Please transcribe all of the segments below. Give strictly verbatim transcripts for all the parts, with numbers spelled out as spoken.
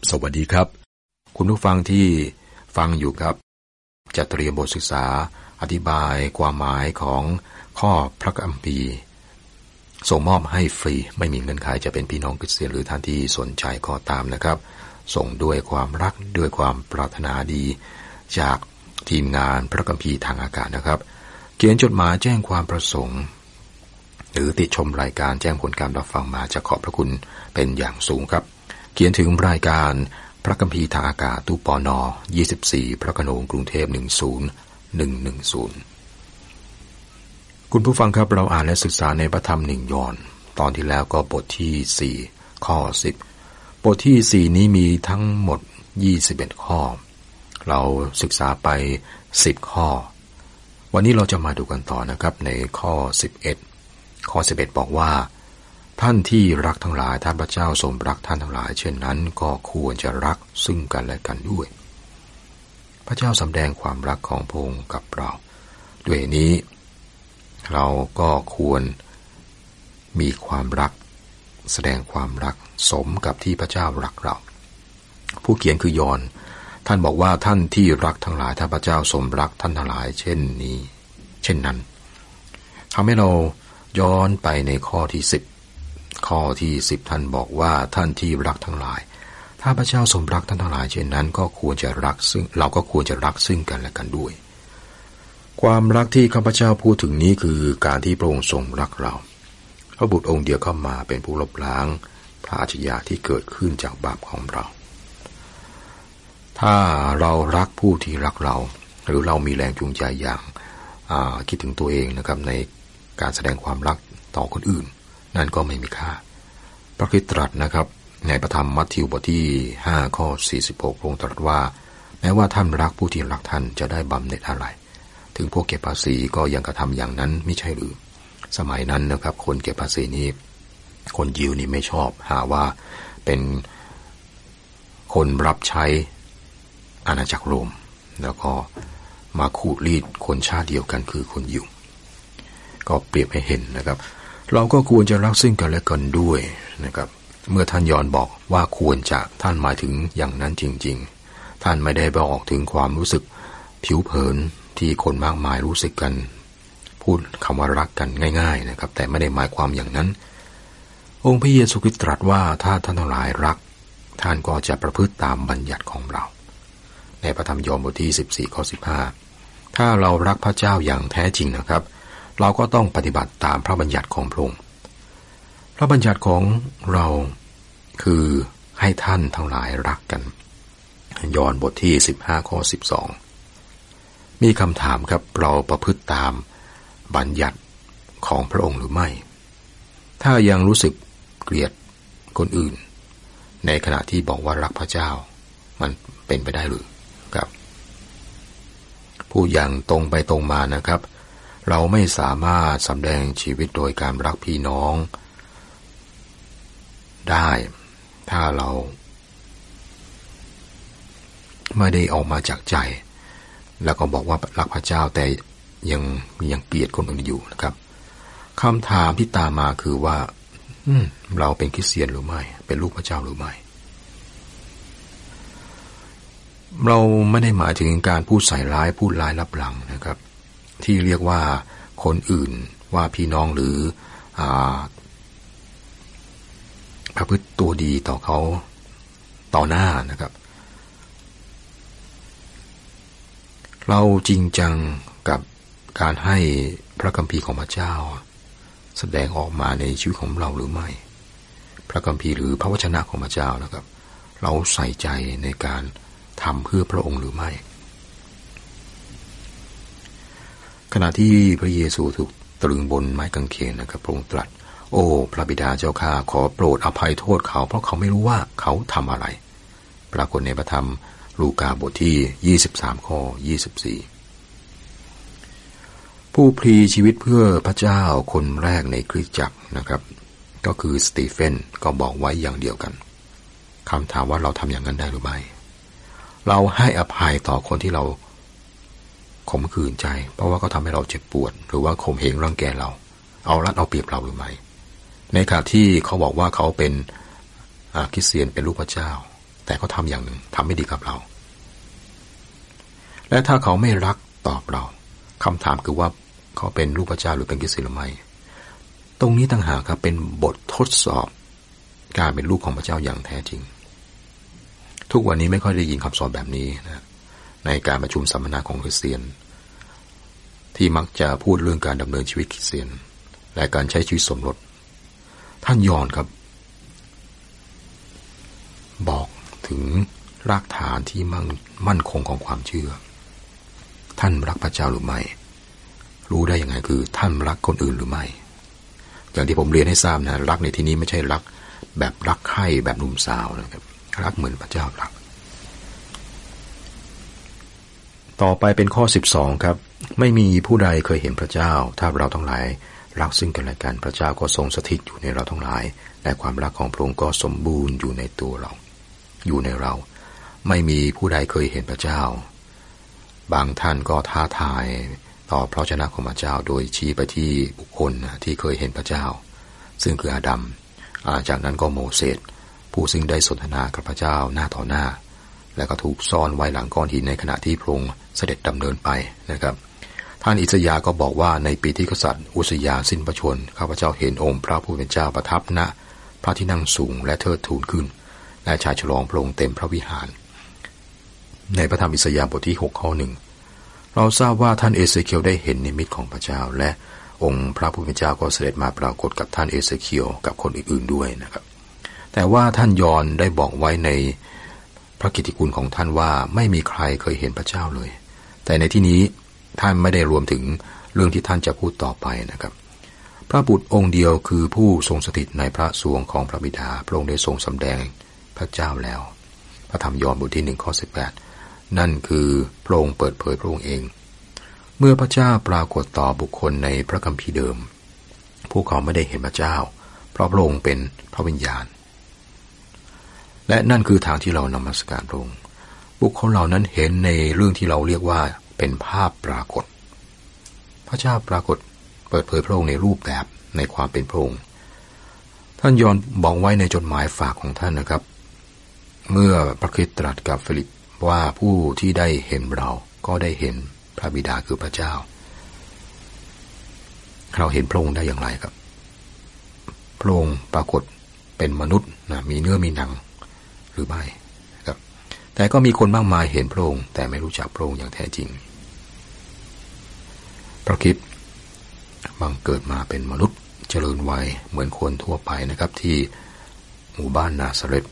สวัสดีครับคุณผู้ฟังที่ฟังอยู่ครับจะเตรียมบทศึกษาอธิบายความหมายของข้อพระคัมภีร์ส่งมอบให้ฟรีไม่มีเงื่อนไขจะเป็นพี่น้องคริสเตียนหรือท่านที่สนใจก็ตามนะครับส่งด้วยความรักด้วยความปรารถนาดีจากทีมงานพระคัมภีร์ทางอากาศนะครับเขียนจดหมายแจ้งความประสงค์หรือติดชมรายการแจ้งผลการรับฟังมาจะขอบพระคุณเป็นอย่างสูงครับเขียนถึงรายการพระคัมภีร์ทางอากาศตู้ปนยี่สิบสี่พระโขนงกรุงเทพหนึ่งศูนย์หนึ่งหนึ่งศูนย์คุณผู้ฟังครับเราอ่านและศึกษาในพระธรรมหนึ่งยอห์นตอนที่แล้วก็บทที่สี่ข้อสิบบทที่สี่นี้มีทั้งหมดยี่สิบเอ็ดข้อเราศึกษาไปสิบข้อวันนี้เราจะมาดูกันต่อนะครับในข้อสิบเอ็ดข้อสิบเอ็ดบอกว่าท่านที่รักทั้งหลายถ้าพระเจ้าทรงรักท่านทั้งหลายเช่นนั้นก็ควรจะรักซึ่งกันและกันด้วยพระเจ้าสำแดงความรักของพระองค์กับเราด้วยนี้เราก็ควรมีความรักแสดงความรักสมกับที่พระเจ้ารักเราผู้เขียนคือยอห์นท่านบอกว่าท่านที่รักทั้งหลายถ้าพระเจ้าทรงรักท่านทั้งหลายเช่นนี้เช่นนั้นทำให้เราย้อนไปในข้อที่สิบข้อที่สิบท่านบอกว่าท่านที่รักทั้งหลายถ้าพระเจ้าทรงรักท่านทั้งหลายเช่นนั้นก็ควรจะรักซึ่งเราก็ควรจะรักซึ่งกันและกันด้วยความรักที่ข้าพเจ้าพูดถึงนี้คือการที่พระองค์ทรงรักเราพระบุตรองค์เดียวเข้ามาเป็นผู้ลบล้างพระอาชญาที่เกิดขึ้นจากบาปของเราถ้าเรารักผู้ที่รักเราหรือเรามีแรงจูงใจอย่างคิดถึงตัวเองนะครับในการแสดงความรักต่อคนอื่นนั่นก็ไม่มีค่าพระคริสต์ตรัสนะครับในพระธรรมมัทธิวบทที่ห้าข้อสี่สิบหกพระองค์ตรัสว่าแม้ว่าท่านรักผู้ที่รักท่านจะได้บำเหน็จอะไรถึงพวกเก็บภาษีก็ยังกระทำอย่างนั้นไม่ใช่หรือสมัยนั้นนะครับคนเก็บภาษีนี้คนยิวนี่ไม่ชอบหาว่าเป็นคนรับใช้อาณาจักรโรมแล้วก็มาขูดรีดคนชาติเดียวกันคือคนยิวก็เปรียบให้เห็นนะครับเราก็ควรจะรักซึ่งกันและกันด้วยนะครับเมื่อท่านยอห์นบอกว่าควรจะท่านหมายถึงอย่างนั้นจริงๆท่านไม่ได้บอกถึงความรู้สึกผิวเผินที่คนมากมายรู้สึกกันพูดคำว่ารักกันง่ายๆนะครับแต่ไม่ได้หมายความอย่างนั้นองค์พระเยซูคริสต์ตรัสว่าถ้าท่านทั้งหลายรักท่านก็จะประพฤติตามบัญญัติของเราในพระธรรมยอห์นบทที่สิบสี่ข้อสิบห้าถ้าเรารักพระเจ้าอย่างแท้จริงนะครับเราก็ต้องปฏิบัติตามพระบัญญัติของพระองค์พระบัญญัติของเราคือให้ท่านทั้งหลายรักกันยอห์นบทที่สิบห้าข้อสิบสองมีคำถามครับเราประพฤติตามบัญญัติของพระองค์หรือไม่ถ้ายังรู้สึกเกลียดคนอื่นในขณะที่บอกว่ารักพระเจ้ามันเป็นไปได้หรือครับพูดอย่างตรงไปตรงมานะครับเราไม่สามารถสำแดงชีวิตโดยการรักพี่น้องได้ถ้าเราไม่ได้ออกมาจากใจแล้วก็บอกว่ารักพระเจ้าแต่ยังยังเกลียดคนอื่นอยู่นะครับคำถามที่ตามมาคือว่าเราเป็นคริสเตียนหรือไม่เป็นลูกพระเจ้าหรือไม่เราไม่ได้หมายถึงการพูดใส่ร้ายพูดร้ายลับหลังนะครับที่เรียกว่าคนอื่นว่าพี่น้องหรือประพฤติตัวดีต่อเขาต่อหน้านะครับเราจริงจังกับการให้พระคัมภีร์ของพระเจ้าแสดงออกมาในชีวิตของเราหรือไม่พระคัมภีร์หรือพระวจนะของพระเจ้านะครับเราใส่ใจในการทำเพื่อพระองค์หรือไม่ขณะที่พระเยซูถูกตรึงบนไม้กางเขนนะครับพระองค์ตรัสโอ้พระบิดาเจ้าข้าขอโปรดอภัยโทษเขาเพราะเขาไม่รู้ว่าเขาทำอะไรปรากฏในพระธรรมลูกาบทที่ยี่สิบสามข้อยี่สิบสี่ผู้พลีชีวิตเพื่อพระเจ้าคนแรกในคริสตจักรนะครับก็คือสตีเฟนก็บอกไว้อย่างเดียวกันคำถามว่าเราทำอย่างนั้นได้หรือไม่เราให้อภัยต่อคนที่เราข่มขืนใจเพราะว่าเขาทำให้เราเจ็บปวดหรือว่าข่มเหงรังแกเราเอารัดเอาเปรียบเราหรือไม่ในขณะที่เขาบอกว่าเขาเป็นคริสเตียนเป็นลูกพระเจ้าแต่เขาทำอย่างหนึ่งทำไม่ดีกับเราและถ้าเขาไม่รักตอบเราคำถามคือว่าเขาเป็นลูกพระเจ้าหรือเป็นคริสเตียนหรือไม่ตรงนี้ต่างหากครับเป็นบททดสอบการเป็นลูกของพระเจ้าอย่างแท้จริงทุกวันนี้ไม่ค่อยได้ยินคำสอนแบบนี้นะในการประชุมสัมมนาของคริสเตียนที่มักจะพูดเรื่องการดำเนินชีวิตคริสเตียนและการใช้ชีวิตสมรสท่านยอห์นครับบอกถึงรากฐานที่มั่นมั่นคงของความเชื่อท่านรักพระเจ้าหรือไม่รู้ได้ยังไงคือท่านรักคนอื่นหรือไม่อย่างที่ผมเรียนให้ทราบนะรักในที่นี้ไม่ใช่รักแบบรักใคร่แบบหนุ่มสาวนะครับรักเหมือนพระเจ้ารักต่อไปเป็นข้อสิบสองครับไม่มีผู้ใดเคยเห็นพระเจ้าถ้าเราทั้งหลายรักซึ่งกันและกันพระเจ้าก็ทรงสถิตอยู่ในเราทั้งหลายและความรักของพระองค์ก็สมบูรณ์อยู่ในตัวเราอยู่ในเราไม่มีผู้ใดเคยเห็นพระเจ้าบางท่านก็ท้าทายต่อพระวจนะของพระเจ้าโดยชี้ไปที่บุคคลที่เคยเห็นพระเจ้าซึ่งคืออาดัมจากนั้นก็โมเสสผู้ซึ่งได้สนทนากับพระเจ้าหน้าต่อหน้าและก็ถูกซ่อนไว้หลังก้อนหินในขณะที่พระองค์เสด็จดำเนินไปนะครับท่านอิสยาห์ก็บอกว่าในปีที่กษัตริย์อุสยาสิ้นพระชนม์ข้าพเจ้าเห็นองค์พระผู้เป็นเจ้าประทับณพระที่นั่งสูงและเทิดทูนขึ้นและชายฉลองพระองค์เต็มพระวิหารในพระธรรมอิสยาห์บทที่หกข้อหนึ่งเราทราบว่าท่านเอเสเคียลได้เห็นนิมิตของพระเจ้าและองค์พระผู้เป็นเจ้าก็เสด็จมาปรากฏกับท่านเอเสเคียลกับคนอื่นๆด้วยนะครับแต่ว่าท่านยอห์นได้บอกไว้ในพระกิตติคุณของท่านว่าไม่มีใครเคยเห็นพระเจ้าเลยแต่ในที่นี้ท่านไม่ได้รวมถึงเรื่องที่ท่านจะพูดต่อไปนะครับพระบุตรองค์เดียวคือผู้ทรงสถิตในพระสวงของพระบิดาพระองค์ได้ทรงสำแดงพระเจ้าแล้วพระธรรมยอห์นบทที่หนึ่งข้อสิบแปดนั่นคือพระองค์เปิดเผยพระองค์เองเมื่อพระเจ้าปรากฏต่อบุคคลในพระคัมภีร์เดิมพวกเขาไม่ได้เห็นพระเจ้าเพราะพระองค์เป็นพระวิญญาณและนั่นคือทางที่เรานมัสการพระองค์บุคคลเหล่านั้นเห็นในเรื่องที่เราเรียกว่าเป็นภาพปรากฏพระเจ้าปรากฏเปิดเผยพระองค์ในรูปแบบในความเป็นพระองค์ท่านยอห์นบอกไว้ในจดหมายฝากของท่านนะครับเมื่อพระคริสต์ตรัสกับฟิลิปว่าผู้ที่ได้เห็นเราก็ได้เห็นพระบิดาคือพระเจ้าเราเห็นพระองค์ได้อย่างไรครับพระองค์ปรากฏเป็นมนุษย์นะมีเนื้อมีหนังหรือไม่ครับแต่ก็มีคนมากมายเห็นพระองค์แต่ไม่รู้จักพระองค์อย่างแท้จริงพระคริสต์บังเกิดมาเป็นมนุษย์เจริญวัยเหมือนคนทั่วไปนะครับที่หมู่บ้านนาซาเรต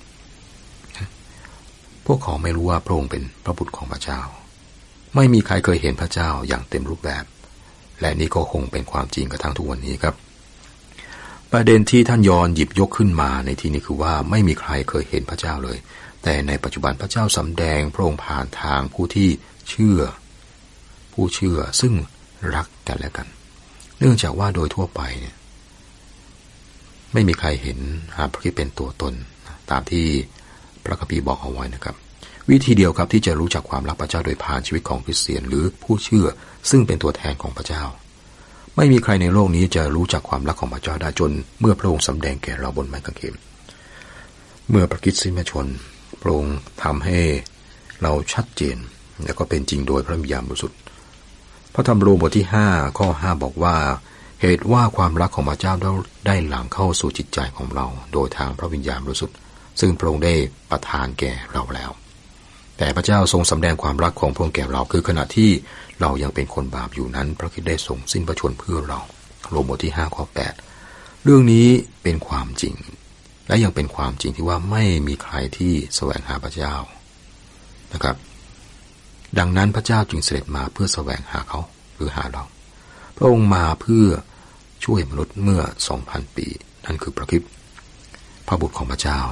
พวกเขาไม่รู้ว่าพระองค์เป็นพระบุตรของพระเจ้าไม่มีใครเคยเห็นพระเจ้าอย่างเต็มรูปแบบและนี่ก็คงเป็นความจริงกระทั่งทุกวันนี้ครับประเด็นที่ท่านยอห์นหยิบยกขึ้นมาในที่นี้คือว่าไม่มีใครเคยเห็นพระเจ้าเลยแต่ในปัจจุบันพระเจ้าสำแดงพระองค์ผ่านทางผู้ที่เชื่อผู้เชื่อซึ่งรักกันและกันเนื่องจากว่าโดยทั่วไปเนี่ยไม่มีใครเห็นพระคริสต์เป็นตัวตนตามที่พระคัมภีร์บอกเอาไว้นะครับวิธีเดียวครับที่จะรู้จักความรักพระเจ้าโดยผ่านชีวิตของคริสเตียนหรือผู้เชื่อซึ่งเป็นตัวแทนของพระเจ้าไม่มีใครในโลกนี้จะรู้จักความรักของพระเจ้าได้จนเมื่อพระองค์สำแดงแก่เราบนไม้กางเขนเมื่อพระคริสต์สิ้นพระชนม์พระองค์ทำให้เราชัดเจนและก็เป็นจริงโดยพระวิญญาณบริสุทธิ์พระธรรมโรมบทที่ห้าข้อห้าบอกว่าเหตุว่าความรักของพระเจ้าได้หลั่งเข้าสู่จิตใจของเราโดยทางพระวิญญาณบริสุทธิ์ซึ่งพระองค์ได้ประทานแก่เราแล้วแต่พระเจ้าทรงสำแดงความรักของพระองค์แก่เราคือขณะที่เรายังเป็นคนบาปอยู่นั้นพระคริสต์ได้ทรงสิ้นพระชนม์เพื่อเราโรมบทที่ห้าข้อแปดเรื่องนี้เป็นความจริงและยังเป็นความจริงที่ว่าไม่มีใครที่แสวงหาพระเจ้านะครับดังนั้นพระเจ้าจึงเสด็จมาเพื่อแสวงหาเขาหรือหาเราพระองค์มาเพื่อช่วยมนุษย์เมื่อ สองพัน ปีนั่นคือพระคริสต์พระบุตรของพระเจ้า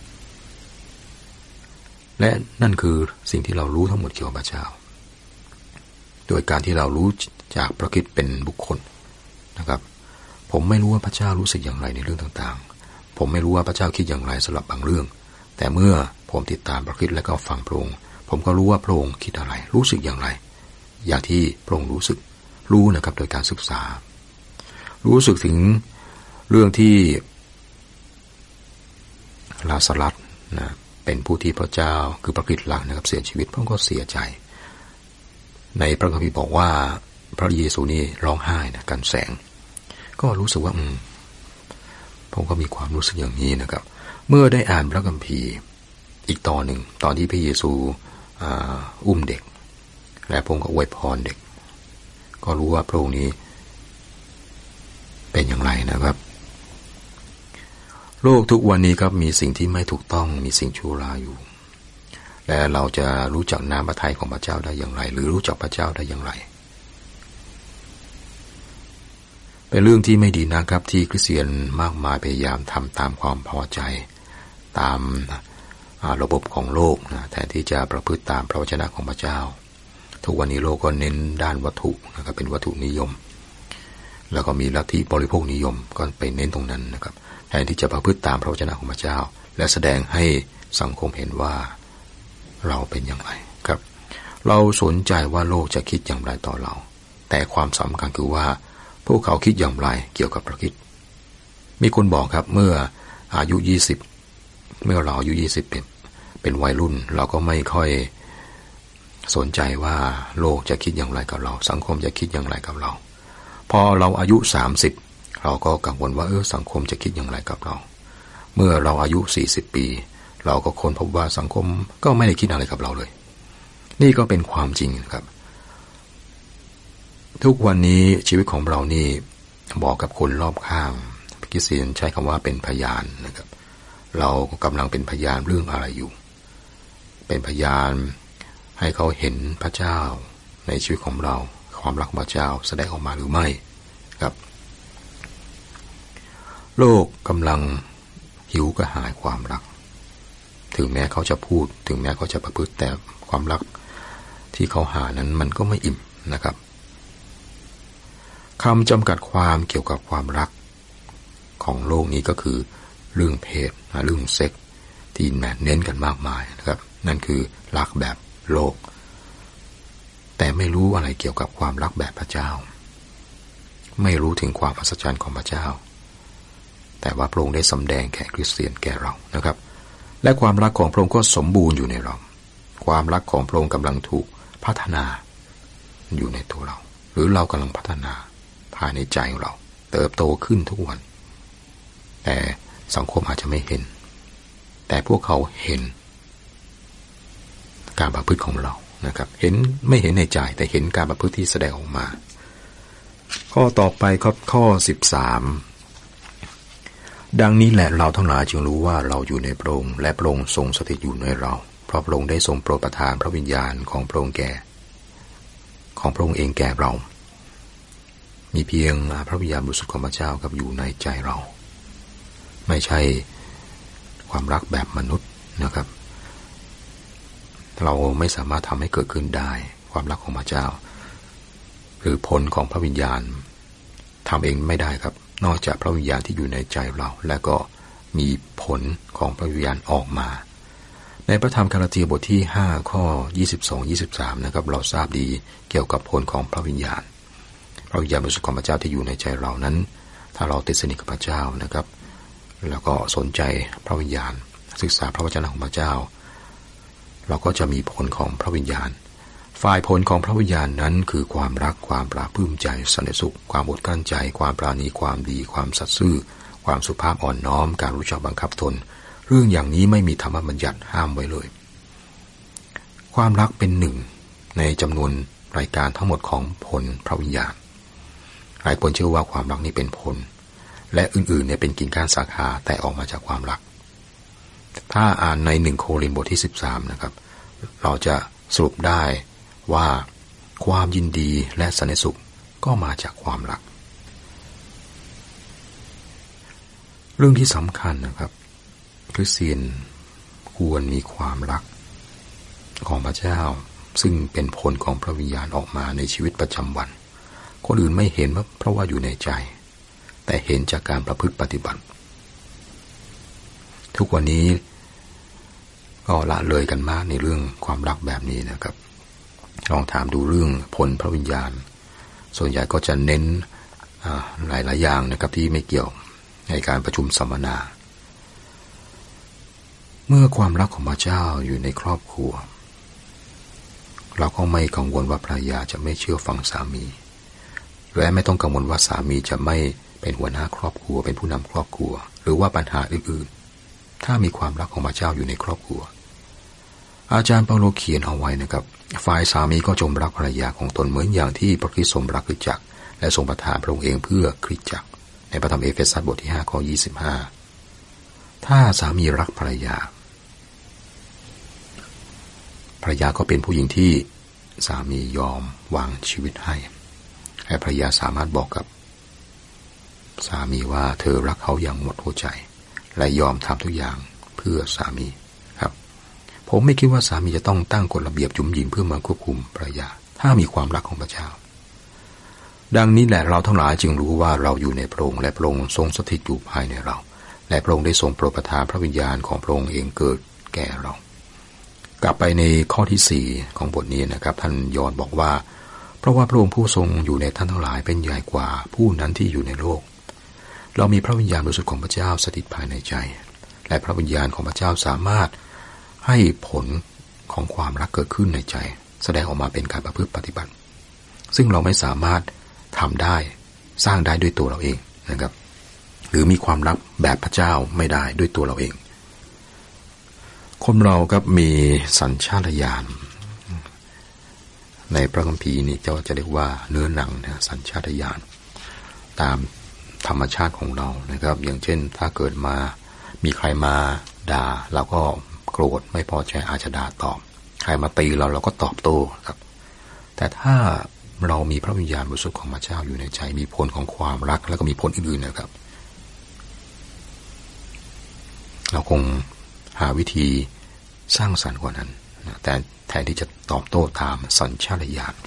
และนั่นคือสิ่งที่เรารู้ทั้งหมดเกี่ยวกับพระเจ้าโดยการที่เรารู้จากพระคริสต์เป็นบุคคลนะครับผมไม่รู้ว่าพระเจ้ารู้สึกอย่างไรในเรื่องต่างๆผมไม่รู้ว่าพระเจ้าคิดอย่างไรสำหรับบางเรื่องแต่เมื่อผมติดตามพระคริสต์และก็ฟังพระองค์ผมก็รู้ว่าพระองค์คิดอะไรรู้สึกอย่างไรอย่างที่พระองค์รู้สึกรู้นะครับโดยการศึกษารู้สึกถึงเรื่องที่ลาซารัสนะเป็นผู้ที่พระเจ้าคือพระคริสต์รักนะครับเสียชีวิตพระองค์ก็เสียใจในพระคัมภีร์บอกว่าพระเยซูนี่ร้องไห้นะกันแสงก็รู้สึกว่าอืมผมก็มีความรู้สึกอย่างนี้นะครับเมื่อได้อ่านพระคัมภีร์อีกตอนหนึ่งตอนที่พระเยซูอุ้มเด็กและพระองค์ก็อวยพรเด็กก็รู้ว่าพระองค์นี้เป็นอย่างไรนะครับโลกทุกวันนี้ครับมีสิ่งที่ไม่ถูกต้องมีสิ่งชั่วร้ายอยู่และเราจะรู้จักน้ำพระทัยของพระเจ้าได้อย่างไรหรือรู้จักพระเจ้าได้อย่างไรเป็นเรื่องที่ไม่ดีนะครับที่คริสเตียนมากมายพยายามทำตามความพอใจตามระบบของโลกนะแทนที่จะประพฤติตามพระวจนะของพระเจ้าทุกวันนี้โลกก็เน้นด้านวัตถุนะครับเป็นวัตถุนิยมแล้วก็มีลัทธิบริโภคนิยมก็ไปเน้นตรงนั้นนะครับแทนที่จะประพฤติตามพระวจนะของพระเจ้าและแสดงให้สังคมเห็นว่าเราเป็นอย่างไรครับเราสนใจว่าโลกจะคิดอย่างไรต่อเราแต่ความสำคัญคือว่าพวกเขาคิดอย่างไรเกี่ยวกับพระคริสต์มีคนบอกครับเมื่ออายุยี่สิบเมื่อเราอายุยี่สิบเป็นเป็นวัยรุ่นเราก็ไม่ค่อยสนใจว่าโลกจะคิดอย่างไรกับเราสังคมจะคิดอย่างไรกับเราพอเราอายุสามสิบเราก็กังวลว่าเออสังคมจะคิดอย่างไรกับเราเมื่อเราอายุสี่สิบปีเราก็ค้นพบว่าสังคมก็ไม่ได้คิดอะไรกับเราเลยนี่ก็เป็นความจริงครับทุกวันนี้ชีวิตของเรานี่บอกกับคนรอบข้างคริสเตียนใช้คำว่าเป็นพยานนะครับเรากำลังเป็นพยานเรื่องอะไรอยู่เป็นพยานให้เขาเห็นพระเจ้าในชีวิตของเราความรักพระเจ้าแสดงออกมาหรือไม่ครับโลกกำลังหิวกระหายความรักถึงแม้เขาจะพูดถึงแม้เขาจะประพฤติแต่ความรักที่เขาหานั้นมันก็ไม่อิ่มนะครับคำจำกัดความเกี่ยวกับความรักของโลกนี้ก็คือเรื่องเพศเรื่องเซ็กที่เน้นกันมากมายนะครับนั่นคือรักแบบโลกแต่ไม่รู้อะไรเกี่ยวกับความรักแบบพระเจ้าไม่รู้ถึงความอัศจรรย์ของพระเจ้าแต่ว่าพระองค์ได้สำแดงแก่คริสเตียนแก่เรานะครับและความรักของพระองค์ก็สมบูรณ์อยู่ในเราความรักของพระองค์กำลังถูกพัฒนาอยู่ในตัวเราหรือเรากำลังพัฒนาภายในใจของเราเติบโตขึ้นทุกวันแต่สังคมอาจจะไม่เห็นแต่พวกเขาเห็นการประพฤติของเรานะครับเห็นไม่เห็นในใจแต่เห็นการประพฤติที่แสดงออกมาข้อต่อไปครับข้อสิบสามดังนี้แหละเราทั้งหลายจึงรู้ว่าเราอยู่ในพระองค์และพระองค์ทรงสถิตอยู่ในเราเพราะพระองค์ได้ทรงโปรดประทานพระวิญญาณของพระองค์แก่ของพระองค์เองแก่เรามีเพียงพระวิญญาณบริสุทธิ์ของพระเจ้ากับอยู่ในใจเราไม่ใช่ความรักแบบมนุษย์นะครับเราไม่สามารถทำให้เกิดขึ้นได้ความรักของพระเจ้าหรือผลของพระวิญญาณทำเองไม่ได้ครับนอกจากพระวิญญาณที่อยู่ในใจเราและก็มีผลของพระวิญญาณออกมาในพระธรรมกาลาเทียบทที่ห้าข้อยี่สิบสอง ยี่สิบสามนะครับเราทราบดีเกี่ยวกับผลของพระวิญญาณพระวิญญาณบริสุทธิ์ของพระเจ้าที่อยู่ในใจเรานั้นถ้าเราติดสนิทกับพระเจ้านะครับแล้วก็สนใจพระวิญญาณศึกษาพระวจนะของพระเจ้าเราก็จะมีผลของพระวิญญาณฝ่ายผลของพระวิญญาณนั้นคือความรักความปราบปลื้มใจสันติสุขความอดกลั้นใจความปราณีความดีความสัตย์ซื่อความสุภาพอ่อนน้อมการรู้จักบังคับตนเรื่องอย่างนี้ไม่มีธรรมบัญญัติห้ามไว้เลยความรักเป็นหนึ่งในจำนวนรายการทั้งหมดของผลพระวิญญาณหลายคนเชื่อว่าความรักนี้เป็นผลและอื่นๆเนี่ยเป็นกิ่งก้านสาขาแต่ออกมาจากความรักถ้าอ่านในหนึ่งโครินธ์บทที่สิบสามนะครับเราจะสรุปได้ว่าความยินดีและสันติสุขก็มาจากความรักเรื่องที่สำคัญนะครับคริสเตียนควรมีความรักของพระเจ้าซึ่งเป็นผลของพระวิญญาณออกมาในชีวิตประจำวันคนอื่นไม่เห็นว่าเพราะว่าอยู่ในใจแต่เห็นจากการประพฤติปฏิบัติทุกวันนี้ก็ละเลยกันมากในเรื่องความรักแบบนี้นะครับลองถามดูเรื่องผลพระวิญญาณส่วนใหญ่ก็จะเน้นหลายๆอย่างนะครับที่ไม่เกี่ยวในการประชุมสัมมนาเมื่อความรักของพระเจ้าอยู่ในครอบครัวเราก็ไม่กังวลว่าภรรยาจะไม่เชื่อฟังสามีและไม่ต้องกังวลว่าสามีจะไม่เป็นหัวหน้าครอบครัวเป็นผู้นำครอบครัวหรือว่าปัญหาอื่นๆถ้ามีความรักของพระเจ้าอยู่ในครอบครัวอาจารย์เปาโลเขียนเอาไว้นะครับฝ่ายสามีก็จงรักภรรยาของตนเหมือนอย่างที่พระคริสต์ทรงรักคริสตจักรและทรงประทานพระองค์เองเพื่อคริสตจักรในพระธรรมเอเฟซัสบทที่ห้าข้อยี่สิบห้าถ้าสามีรักภรรยาภรรยาก็เป็นผู้หญิงที่สามียอมวางชีวิตให้ให้ภรรยาสามารถบอกกับสามีว่าเธอรักเขาอย่างหมดหัวใจและยอมทำทุกอย่างเพื่อสามีครับผมไม่คิดว่าสามีจะต้องตั้งกฎระเบียบจุ๋มหญิงเพื่อมาควบคุมภรรยาถ้ามีความรักของพระเจ้าดังนี้แหละเราทั้งหลายจึงรู้ว่าเราอยู่ในพระองค์และพระองค์ทรงสถิตอยู่ภายในเราและพระองค์ได้ทรงโปรดประทานพระวิญญาณของพระองค์เองเกิดแก่เรากลับไปในข้อที่สี่ของบทนี้นะครับท่านยอห์นบอกว่าเพราะว่าพระองค์ผู้ทรงอยู่ในท่านทั้งหลายเป็นใหญ่กว่าผู้นั้นที่อยู่ในโลกเรามีพระวิญญาณบริสุทธิ์ของพระเจ้าสถิตภายในใจและพระวิญญาณของพระเจ้าสามารถให้ผลของความรักเกิดขึ้นในใจแสดงออกมาเป็นการประพฤติปฏิบัติซึ่งเราไม่สามารถทำได้สร้างได้ด้วยตัวเราเองนะครับหรือมีความรักแบบพระเจ้าไม่ได้ด้วยตัวเราเองคนเราครับมีสัญชาตญาณในพระคัมภีร์นี่จะจะเรียกว่าเนื้อหนังนะสัญชาตญาณตามธรรมชาติของเรานะครับอย่างเช่นถ้าเกิดมามีใครมาด่าเราก็โกรธไม่พอใจอาจจะด่าตอบใครมาตีเราเราก็ตอบโต้ครับแต่ถ้าเรามีพระวิญญาณบริสุทธิ์ของพระเจ้าอยู่ในใจมีผลของความรักแล้วก็มีผลอื่นๆนะครับเราคงหาวิธีสร้างสรรค์กว่านั้นนะแต่แทนที่จะตอบโต้ตามสัญชาตญาณ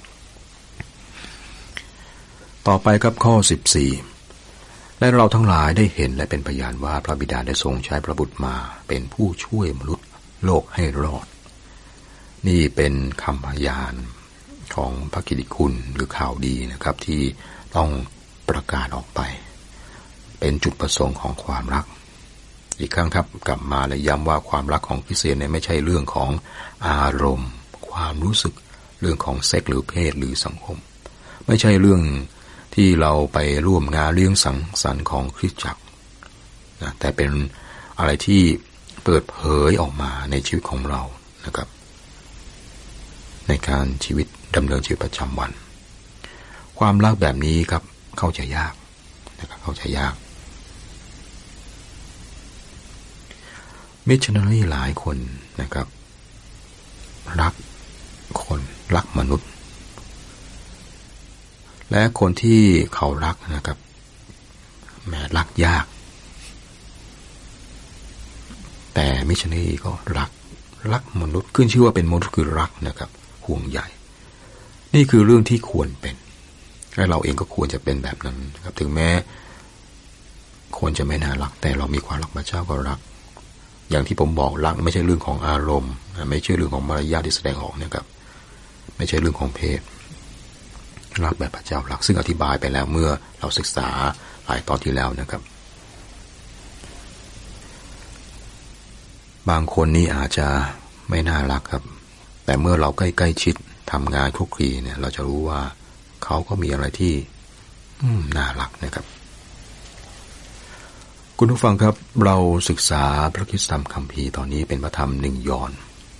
ต่อไปครับข้อสิบสี่และเราทั้งหลายได้เห็นและเป็นพยานว่าพระบิดาได้ทรงใช้พระบุตรมาเป็นผู้ช่วยมนุษย์โลกให้รอดนี่เป็นคำพยานของพระกิตติคุณหรือข่าวดีนะครับที่ต้องประกาศออกไปเป็นจุดประสงค์ของความรักอีกครั้งครับกลับมาและย้ำว่าความรักของคริสเตียนเนี่ยไม่ใช่เรื่องของอารมณ์ความรู้สึกเรื่องของเซ็กหรือเพศหรือสังคมไม่ใช่เรื่องที่เราไปร่วมงานเลี้ยงสังสรรค์ของคริสตจักรนะแต่เป็นอะไรที่เปิดเผยออกมาในชีวิตของเรานะครับในการชีวิตดำเนินชีวิตประจำวันความรักแบบนี้ครับเข้าใจยากนะครับเข้าใจยากมิชชันนารีหลายคนนะครับรักคนรักมนุษย์และคนที่เขารักนะครับแม้รักยากแต่มิชชันนารีก็รักรักมนุษย์ขึ้นชื่อว่าเป็นมนุษย์คือรักนะครับห่วงใยนี่คือเรื่องที่ควรเป็นและเราเองก็ควรจะเป็นแบบนั้นครับถึงแม้คนจะไม่น่ารักแต่เรามีความรักพระเจ้าก็รักอย่างที่ผมบอกรักไม่ใช่เรื่องของอารมณ์ไม่ใช่เรื่องของมารยาทที่แสดงออกนะครับไม่ใช่เรื่องของเพศรักแบบพระเจ้ารักซึ่งอธิบายไปแล้วเมื่อเราศึกษาหลายตอนที่แล้วนะครับบางคนนี่อาจจะไม่น่ารักครับแต่เมื่อเราใกล้ๆชิดทำงานคลุกคลีเนี่ยเราจะรู้ว่าเขาก็มีอะไรที่น่ารักนะครับคุณผู้ฟังครับเราศึกษาพระคริสตธรรมคัมภีร์ตอนนี้เป็นพระธรรมหนึ่งยอห์น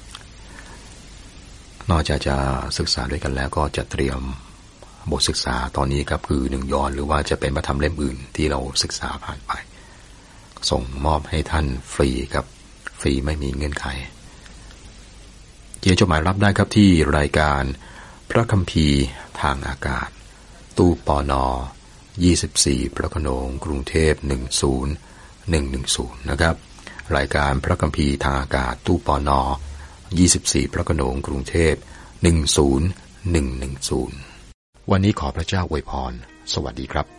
นอกจากจะศึกษาด้วยกันแล้วก็จะเตรียมบทศึกษาตอนนี้ครับคือหนึ่งยอห์นหรือว่าจะเป็นพระธรรมเล่มอื่นที่เราศึกษาผ่านไปส่งมอบให้ท่านฟรีครับฟรีไม่มีเงื่อนไขเขียนจดหมายรับได้ครับที่รายการพระคัมภีร์ทางอากาศตู้ปนยี่สิบสี่พระโขนงกรุงเทพหนึ่งศูนย์หนึ่งหนึ่งศูนย์นะครับรายการพระคัมภีร์ทางอากาศตู้ปนยี่สิบสี่พระโขนงกรุงเทพหนึ่งศูนย์หนึ่งหนึ่งศูนย์วันนี้ขอพระเจ้าอวยพรสวัสดีครับ